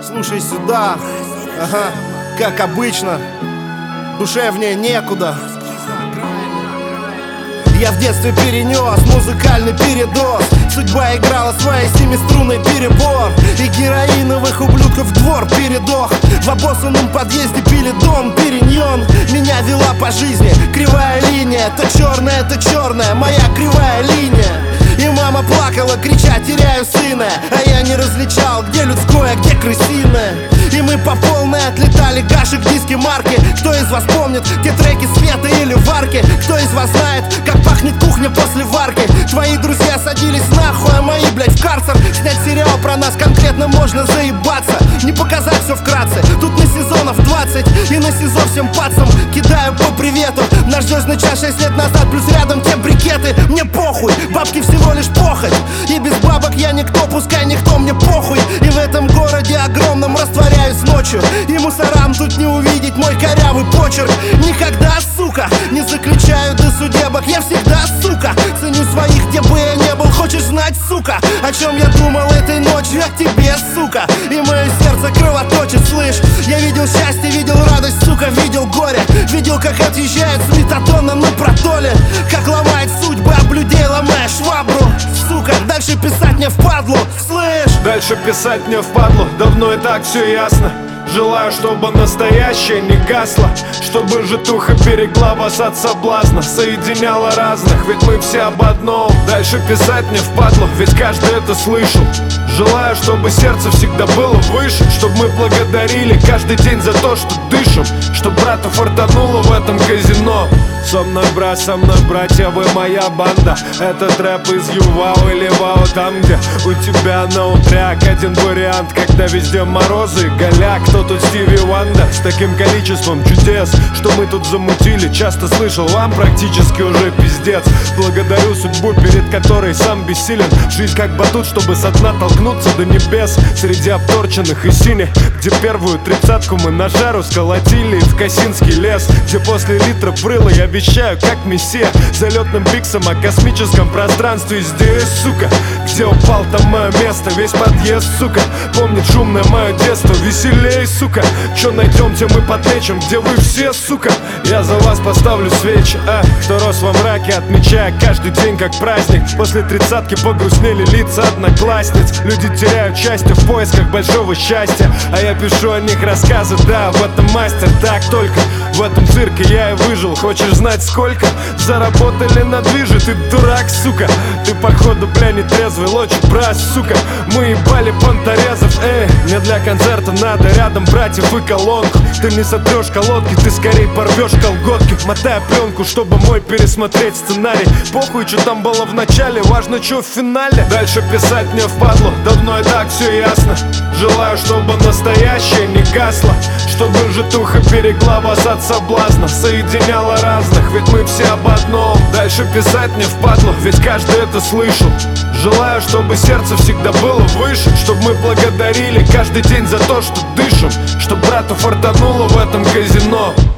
Слушай сюда, ага, как обычно, душевнее некуда. Я в детстве перенес музыкальный передоз. Судьба играла своей семиструнной перебор. И героиновых ублюдков двор передох. В обоссанном подъезде пили дом периньон. Меня вела по жизни кривая линия. То черная, моя кривая линия. И мама плакала, крича: теряю сына. А я не различал, где людское, а где крысиное. И мы по полной отлетали гашек, диски, марки. Кто из вас помнит те треки Света или Варки? Кто из вас знает, как пахнет кухня после варки? Твои друзья садились нахуй, а мои, блядь, в карцер. Снять сериал про нас конкретно можно заебаться. Не показать все вкратце, тут на сезонов 20. И на СИЗО всем пацам кидаю по привету. Наш звездный час 6 лет назад, плюс рядом те брикеты. Мне похуй, бабки всего лишь похоть. И без бабок я никто, пускай никто, мне похуй. И в этом городе огромном растворяюсь ночью. И мусорам тут не увидеть мой корявый почерк. Никогда, сука, не заключаю до судебок. Я всегда, сука, ценю своих, где бы я не был. Хочешь знать, сука, о чем я думал этой ночью? О тебе, сука. И мое сердце кровоточит, слышь. Я видел счастье, видел радость, сука, видел горе. Видел, как отъезжает с Метатона на протоле. Как ломает судьбы, об людей ломая швабру. Сука, дальше писать мне впадлу, слышь. Дальше писать мне впадлу, давно и так все ясно. Желаю, чтобы настоящее не гасло, чтобы житуха берегла вас от соблазна, соединяла разных, ведь мы все об одном. Дальше писать мне впадлу, ведь каждый это слышал. Желаю, чтобы сердце всегда было выше, чтобы мы благодарили каждый день за то, что дышим, чтобы брату фартануло в этом казино. Со мной, брат, со мной, братья, вы моя банда. Этот рэп из Ювау или Вау, там, где у тебя наутряк. Один вариант, когда везде морозы и голяк. Кто тут Стиви Вандер с таким количеством чудес, что мы тут замутили? Часто слышал, вам практически уже пиздец. Благодарю судьбу, перед которой сам бессилен. Жизнь как батут, чтобы со дна толкнуться до небес. Среди обторченных и синих, где первую тридцатку мы на жару сколотили. И в Косинский лес, где после литра прыла я обещаю, как мессия, залетным пиксом о космическом пространстве. Здесь, сука, где упал, там мое место. Весь подъезд, сука, помнит шумное мое детство. Веселей, сука, чё найдем, мы подлечим. Где вы все, сука? Я за вас поставлю свечи, кто рос во мраке, отмечая каждый день как праздник. После тридцатки погрустнели лица одноклассниц. Люди теряют счастье в поисках большого счастья, а я пишу о них рассказы, да, в этом мастер. Так только в этом цирке я и выжил. Хочешь знать, сколько заработали на движе? Ты дурак, сука, ты походу, бля, не трезвый. Лочит брат, сука, мы ебали понторезов. Мне для концерта надо рядом братьев и колонку. Ты не сотрешь колодки, ты скорее порвешь колготки. Мотая пленку, чтобы мой пересмотреть сценарий. Похуй, что там было в начале, важно, что в финале. Дальше писать мне впадлу, давно и так все ясно. Желаю, чтобы настоящее не гасло, чтобы житуха берегла вас от соблазна, соединяла разных, ведь мы все об одном. Дальше писать мне впадлу, ведь каждый это слышал. Желаю, чтобы сердце всегда было выше, чтобы мы благодарили каждый день за то, что дышим, чтобы брату фартануло в этом казино.